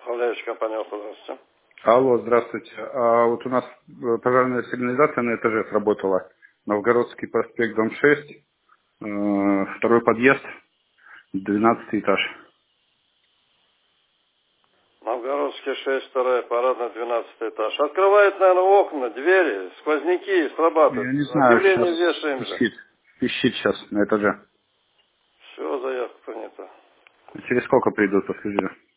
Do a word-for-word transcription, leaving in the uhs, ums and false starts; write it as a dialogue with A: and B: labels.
A: Управляющая компания «Авто», здравствуйте.
B: Алло, здравствуйте. А вот у нас э, пожарная сигнализация на этаже сработала. Новгородский проспект, дом шесть, э, второй подъезд, двенадцатый этаж.
A: Новгородский шесть, вторая, парадная, двенадцатый этаж. Открывает, наверное, окна, двери, сквозняки, срабатывает.
B: Я не знаю,
A: Объявление
B: сейчас
A: вешаем же.
B: пищит. Пищит сейчас на этаже.
A: Все, заявка принята.
B: Через сколько придут, подскажи?